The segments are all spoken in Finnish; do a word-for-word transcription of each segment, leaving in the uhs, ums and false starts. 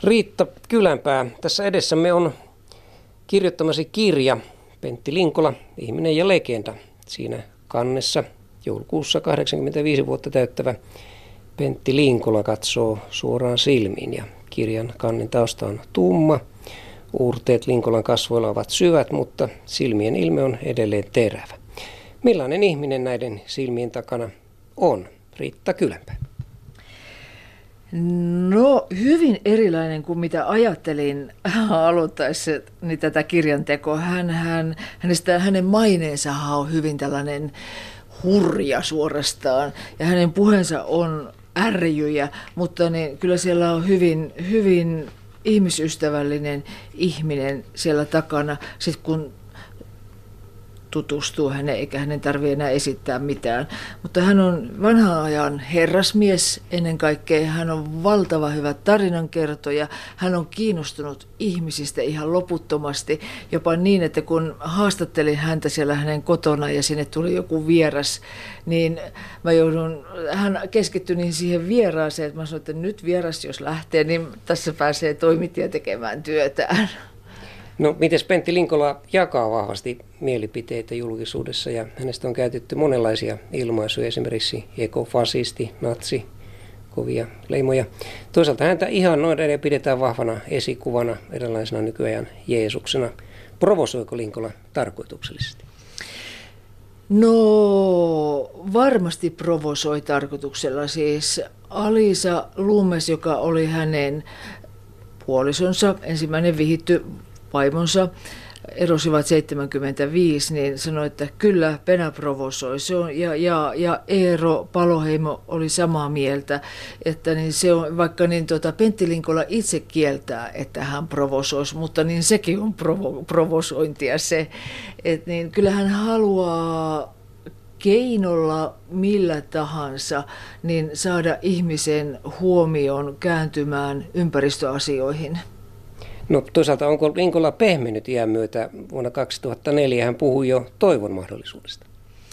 Riitta Kylänpää, tässä edessämme on kirjoittamasi kirja Pentti Linkola, ihminen ja legenda. Siinä kannessa joulukuussa kahdeksankymmentäviisi vuotta täyttävä Pentti Linkola katsoo suoraan silmiin ja kirjan kannen tausta on tumma. Uurteet Linkolan kasvoilla ovat syvät, mutta silmien ilme on edelleen terävä. Millainen ihminen näiden silmien takana on? Riitta Kylänpää. No hyvin erilainen kuin mitä ajattelin aloittaessani niin tätä kirjantekoa. Hän, hän, hänestä, hänen maineensa on hyvin tällainen hurja suorastaan ja hänen puheensa on ärjyjä, mutta niin, kyllä siellä on hyvin, hyvin ihmisystävällinen ihminen siellä takana, sitten kun tutustuu häneen, eikä hänen tarvitse enää esittää mitään. Mutta hän on vanhan ajan herrasmies ennen kaikkea. Hän on valtava hyvä tarinankertoja. Hän on kiinnostunut ihmisistä ihan loputtomasti. Jopa niin, että kun haastattelin häntä siellä hänen kotona ja sinne tuli joku vieras, niin mä joudun, hän keskittyi niin siihen vieraaseen, että mä sanoin, että nyt vieras jos lähtee, niin tässä pääsee toimittaja tekemään työtään. No, mites Pentti Linkola jakaa vahvasti mielipiteitä julkisuudessa ja hänestä on käytetty monenlaisia ilmaisuja, esimerkiksi ekofasisti, natsi, kovia leimoja. Toisaalta häntä ihan noin edelleen pidetään vahvana esikuvana, erilaisena nykyajan Jeesuksena. Provosoiko Linkola tarkoituksellisesti? No varmasti provosoi tarkoituksella. Siis Alisa Lumes, joka oli hänen puolisonsa, ensimmäinen vihitty vaimonsa, erosivat seitsemänkymmentäviisi, niin sanoi, että kyllä Penä provosoi. Se on, ja, ja, ja Eero Paloheimo oli samaa mieltä, että niin se on, vaikka niin tuota, Pentti Linkola itse kieltää, että hän provosoisi, mutta niin sekin on provo, provosointia se, että niin kyllä hän haluaa keinolla millä tahansa niin saada ihmisen huomion kääntymään ympäristöasioihin. No toisaalta onko Linkola pehmennyt iän myötä? Vuonna kaksituhattaneljä hän puhui jo toivon mahdollisuudesta.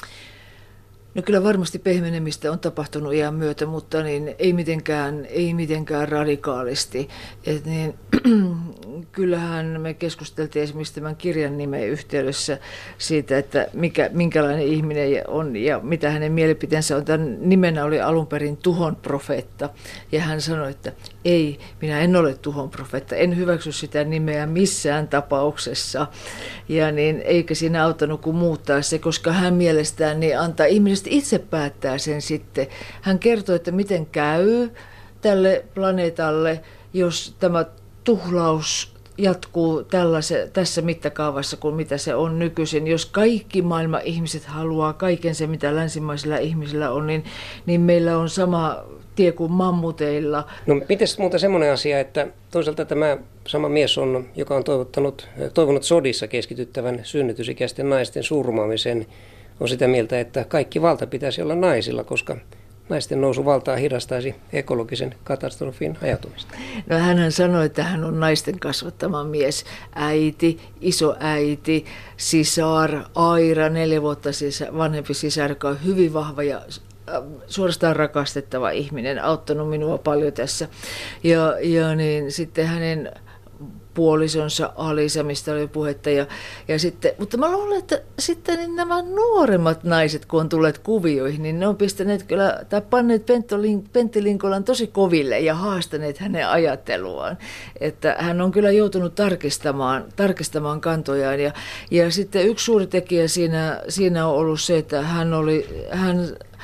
No kyllä varmasti pehmenemistä on tapahtunut iän myötä, mutta niin ei mitenkään, ei mitenkään radikaalisti. Et niin, kyllähän me keskusteltiin esimerkiksi tämän kirjan nimen yhteydessä siitä, että mikä, minkälainen ihminen on ja mitä hänen mielipiteensä on. Tämän nimenä oli alun perin tuhon profeetta ja hän sanoi, että ei, minä en ole tuhon profeetta, en hyväksy sitä nimeä missään tapauksessa. Ja niin, eikä siinä auttanut kuin muuttaa se, koska hän mielestään niin antaa ihmiset itse päättää sen sitten. Hän kertoo, että miten käy tälle planeetalle, jos tämä tuhlaus jatkuu tässä mittakaavassa kuin mitä se on nykyisin. Jos kaikki maailman ihmiset haluaa kaiken se, mitä länsimaisilla ihmisillä on, niin, niin meillä on sama tie kuin mammuteilla. No mites muuta semmoinen asia, että toisaalta tämä sama mies on, joka on toivottanut, toivonut sodissa keskityttävän synnytysikäisten naisten surmaamisen, on sitä mieltä, että kaikki valta pitäisi olla naisilla, koska naisten nousu valtaa hidastaisi ekologisen katastrofin ajatumista. No hänhän sanoi, että hän on naisten kasvattama mies, äiti, isoäiti, sisar, Aira, neljä vuotta sisä, vanhempi sisar, joka on hyvin vahva ja suorastaan rakastettava ihminen, auttanut minua paljon tässä. Ja, ja niin, sitten hänen puolisonsa Alisa, mistä oli puhetta. Ja, ja sitten, mutta mä luulen, että sitten niin nämä nuoremmat naiset, kun on tulleet kuvioihin, niin ne on pistäneet kyllä, tai panneet Pentti Linkolan tosi koville ja haastaneet hänen ajatteluaan. Että hän on kyllä joutunut tarkistamaan, tarkistamaan kantojaan. Ja, ja sitten yksi suuri tekijä siinä, siinä on ollut se, että hän oli, hän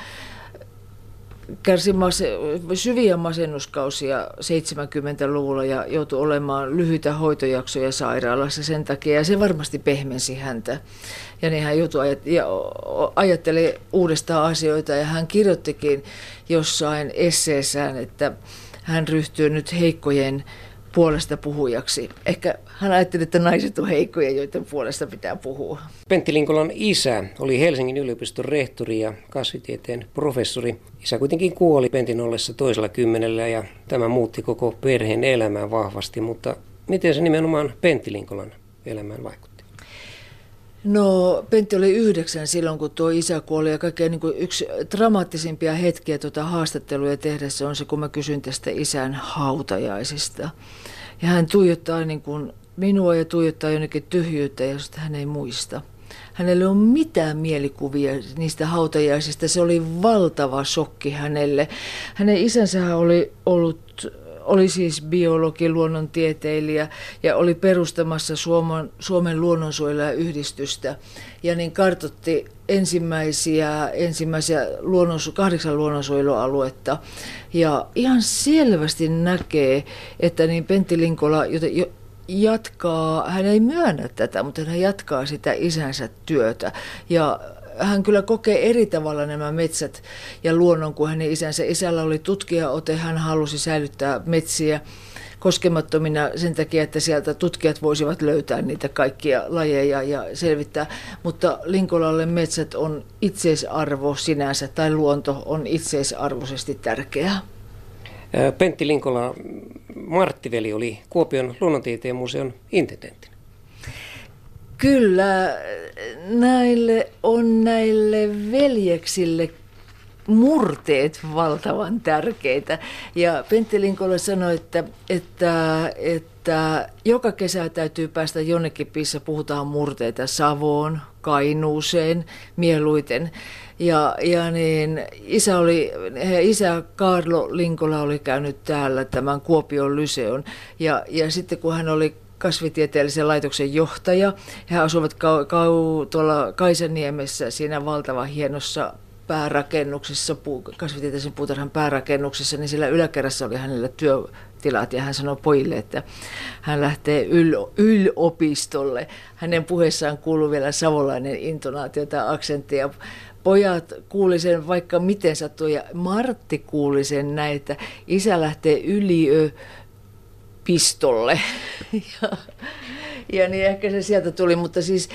kärsi mas- syviä masennuskausia seitsemänkymmentäluvulla ja joutui olemaan lyhyitä hoitojaksoja sairaalassa sen takia. Ja se varmasti pehmensi häntä. Ja niin hän joutui ajat- ja ajatteli uudestaan asioita ja hän kirjoittikin jossain esseessään, että hän ryhtyy nyt heikkojen puolesta puhujaksi. Ehkä hän ajatteli, että naiset on heikkoja, joiden puolesta pitää puhua. Pentti Linkolan isä oli Helsingin yliopiston rehtori ja kasvitieteen professori. Isä kuitenkin kuoli Pentin ollessa toisella kymmenellä ja tämä muutti koko perheen elämään vahvasti, mutta miten se nimenomaan Pentti Linkolan elämään vaikutti? No Pentti oli yhdeksän silloin, kun tuo isä kuoli ja kaikkein niin kuin yksi dramaattisimpia hetkiä tuota haastatteluja tehdessä on se, kun mä kysyn tästä isän hautajaisista. Ja hän tuijottaa niin kuin minua ja tuijottaa jonnekin tyhjyyttä, josta hän ei muista. Hänellä ei ole mitään mielikuvia niistä hautajaisista. Se oli valtava shokki hänelle. Hänen isänsä oli ollut, oli siis biologi, luonnontieteilijä ja oli perustamassa Suomen, Suomen luonnonsuojeluyhdistystä. Ja niin kartoitti ensimmäisiä, ensimmäisiä luonnonsu, kahdeksan luonnonsuojelualuetta. Ja ihan selvästi näkee, että niin Pentti Linkola, jota, jo, jatkaa, hän ei myönnä tätä, mutta hän jatkaa sitä isänsä työtä ja hän kyllä kokee eri tavalla nämä metsät ja luonnon kuin hänen isänsä. Isällä oli tutkijaote, hän halusi säilyttää metsiä koskemattomina sen takia, että sieltä tutkijat voisivat löytää niitä kaikkia lajeja ja selvittää, mutta Linkolalle metsät on itseisarvo sinänsä tai luonto on itseisarvoisesti tärkeää. Pentti Linkola, Martti-veli oli Kuopion luonnontieteen museon intendenttinä. Kyllä, näille on näille veljeksille murteet valtavan tärkeitä. Ja Pentti Linkola sanoi, että, että, että joka kesä täytyy päästä jonnekin, missä puhutaan murteita Savoon, Kainuuseen, mieluiten. Ja, ja niin, isä, oli, isä Kaarlo Linkola oli käynyt täällä tämän Kuopion Lyseon ja, ja sitten kun hän oli kasvitieteellisen laitoksen johtaja, he asuvat kau, kau, tuolla Kaisaniemessä siinä valtavan hienossa päärakennuksessa, puu, kasvitieteellisen puutarhan päärakennuksessa, niin siellä yläkerrassa oli hänellä työtilat ja hän sanoi pojille, että hän lähtee yl, yliopistolle. Hänen puheessaan kuului vielä savolainen intonaatio tai aksentti ja pojat kuuli sen vaikka miten sattui ja Martti kuuli sen näin, että isä lähtee yliopistolle. ja, ja niin ehkä se sieltä tuli, mutta siis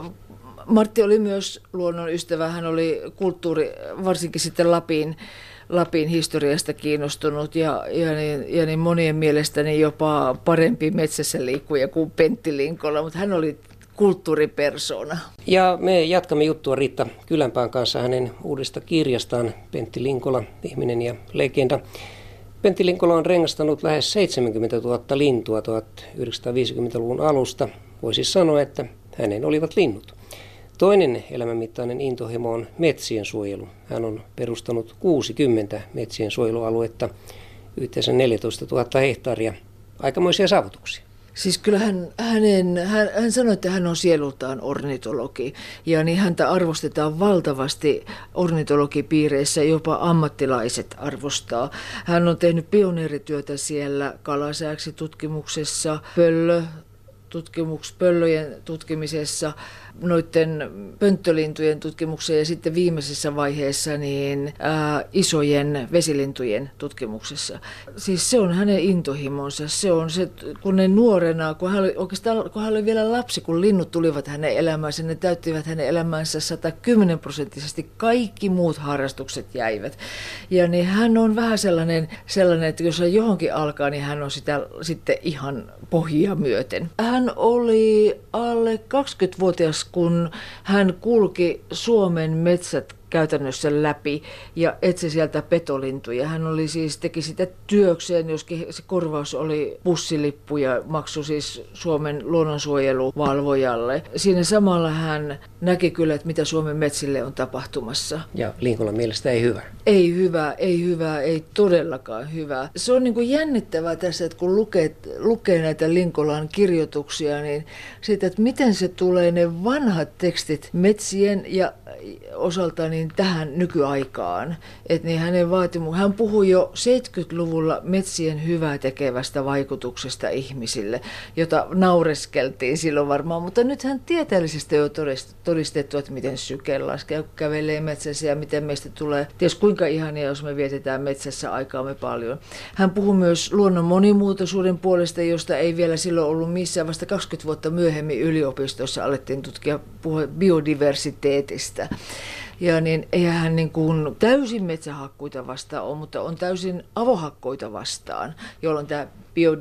Martti oli myös luonnon ystävä, hän oli kulttuuri, varsinkin sitten Lapin, Lapin historiasta kiinnostunut ja, ja, niin, ja niin monien mielestäni jopa parempi metsässä liikkuja kuin Pentti Linkola, mutta hän oli kulttuuripersona. Ja me jatkamme juttua Riitta Kylänpään kanssa hänen uudesta kirjastaan Pentti Linkola, ihminen ja legenda. Pentti Linkola on rengastanut lähes seitsemänkymmentätuhatta lintua tuhatyhdeksänsataaviisikymmentäluvun alusta. Voisi sanoa, että hänen olivat linnut. Toinen elämänmittainen intohimo on metsien suojelu. Hän on perustanut kuusikymmentä metsien suojelualuetta, yhteensä neljätoistatuhatta hehtaaria. Aikamoisia saavutuksia. Siis kyllä hän, hänen, hän, hän sanoi, että hän on sielultaan ornitologi ja niin häntä arvostetaan valtavasti ornitologipiireissä, jopa ammattilaiset arvostaa. Hän on tehnyt pioneerityötä siellä kalasääksitutkimuksessa, pöllö, tutkimuks, pöllöjen tutkimisessa, noiden pönttölintujen tutkimuksessa ja sitten viimeisessä vaiheessa niin ää, isojen vesilintujen tutkimuksessa. Siis se on hänen intohimonsa. Se on se, kun ne nuorena, kun hän oli, oikeastaan, kun hän oli vielä lapsi, kun linnut tulivat hänen elämäänsä, ne täyttivät hänen elämäänsä sata kymmenen prosenttisesti. Kaikki muut harrastukset jäivät. Ja niin hän on vähän sellainen, sellainen, että jos hän johonkin alkaa, niin hän on sitä sitten ihan pohjia myöten. Hän oli alle kaksikymmentävuotias, kun hän kulki Suomen metsät käytännössä läpi ja etsi sieltä petolintuja. Hän oli siis, teki sitä työkseen, joskin se korvaus oli bussilippu ja maksoi siis Suomen luonnonsuojeluvalvojalle. Siinä samalla hän näki kyllä, että mitä Suomen metsille on tapahtumassa. Ja Linkolan mielestä ei hyvä. Ei hyvä, ei hyvä, ei todellakaan hyvä. Se on niin kuin jännittävää tässä, että kun lukee, lukee näitä Linkolan kirjoituksia, niin siitä, että miten se tulee ne vanhat tekstit metsien ja osalta niin tähän nykyaikaan. Että niin hänen vaatimu, hän puhui jo seitsemänkymmentäluvulla metsien hyvää tekevästä vaikutuksesta ihmisille, jota naureskeltiin silloin varmaan, mutta nythän tieteellisesti on todistettu, että miten syke laskee, kun kävelee metsässä ja miten meistä tulee, ties kuinka ihania, jos me vietetään metsässä aikaamme paljon. Hän puhui myös luonnon monimuotoisuuden puolesta, josta ei vielä silloin ollut missään, vasta kaksikymmentä vuotta myöhemmin yliopistossa alettiin tutkia puhua biodiversiteetistä. Ja niin eihän hän niin kuin täysin metsähakkuita vastaan ole, mutta on täysin avohakkoita vastaan, jolloin tämä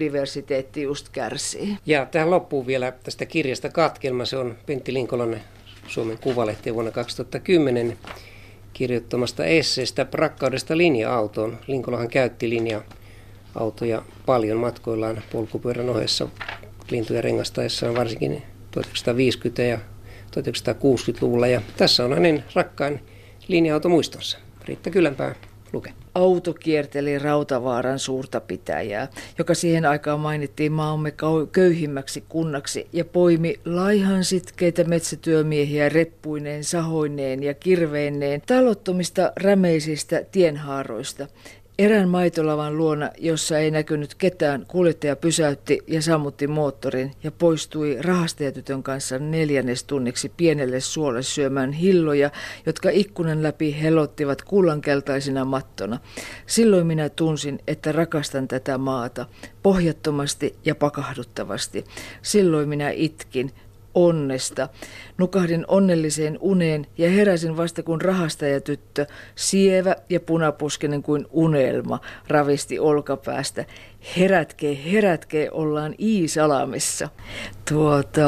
biodiversiteetti just kärsii. Ja tähän loppuu vielä tästä kirjasta katkelma. Se on Pentti Linkolan Suomen Kuvalehteen vuonna kaksituhattakymmenen kirjoittamasta esseestä rakkaudesta linja-autoon. Linkolahan käytti linja-autoja paljon matkoillaan polkupyörän ohessa lintuja rengastaessaan, varsinkin tuhatyhdeksänsataaviisikymmentä- ja tuhatyhdeksänsataakuusikymmentäluvulla. Ja tässä on hänen rakkain linja-automuistonsa. Riitta Kylänpää luke. Auto kierteli Rautavaaran suurta pitäjää, joka siihen aikaan mainittiin maamme köyhimmäksi kunnaksi, ja poimi laihan sitkeitä metsätyömiehiä reppuineen, sahoineen ja kirveineen talottomista rämeisistä tienhaaroista. Erään maitolavan luona, jossa ei näkynyt ketään, kuljettaja pysäytti ja sammutti moottorin ja poistui rahastajatytön kanssa neljännestunniksi pienelle suolle syömään hilloja, jotka ikkunan läpi helottivat kullankeltaisina mattona. Silloin minä tunsin, että rakastan tätä maata, pohjattomasti ja pakahduttavasti. Silloin minä itkin onnesta. Nukahdin onnelliseen uneen ja heräsin vasta kun rahastajatyttö, sievä ja punapuskinen kuin unelma, ravisti olkapäästä. Herätkee, herätkee, ollaan Iisalamissa. Tuota,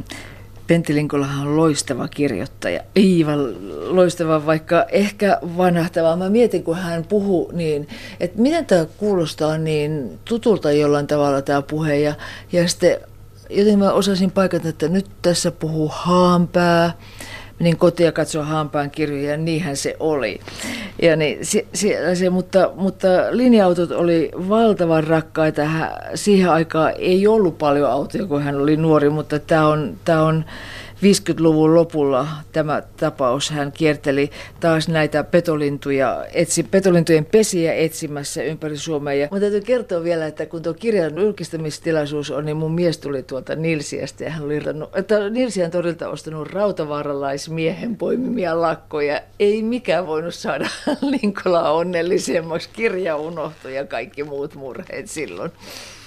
Pentti Linkolahan on loistava kirjoittaja. Aivan loistava, vaikka ehkä vanhahtava. Mä mietin, kun hän puhuu niin, että miten tämä kuulostaa niin tutulta jollain tavalla tämä puhe. Ja, ja sitten joten mä osasin paikata, että nyt tässä puhuu Haanpää. Menin kotiin ja katsoin Haanpään kirjoja ja niinhän se oli. Ja niin, se, se, se, mutta, mutta linja-autot oli valtavan rakkaita. Siihen aikaan ei ollut paljon autoja, kun hän oli nuori, mutta tämä on, tämä on viisikymmentäluvun lopulla tämä tapaus. Hän kierteli taas näitä petolintuja, etsi, petolintujen pesiä etsimässä ympäri Suomea. Ja mä täytyy kertoa vielä, että kun tuo kirjan julkistamistilaisuus on, niin mun mies tuli tuolta Nilsiästä ja hän oli irrannut, että Nilsiän torilta ostanut rautavaaralaismiehen poimimia lakkoja. Ei mikään voinut saada Linkolaa onnellisemmaksi. Kirja unohtui ja kaikki muut murheet silloin.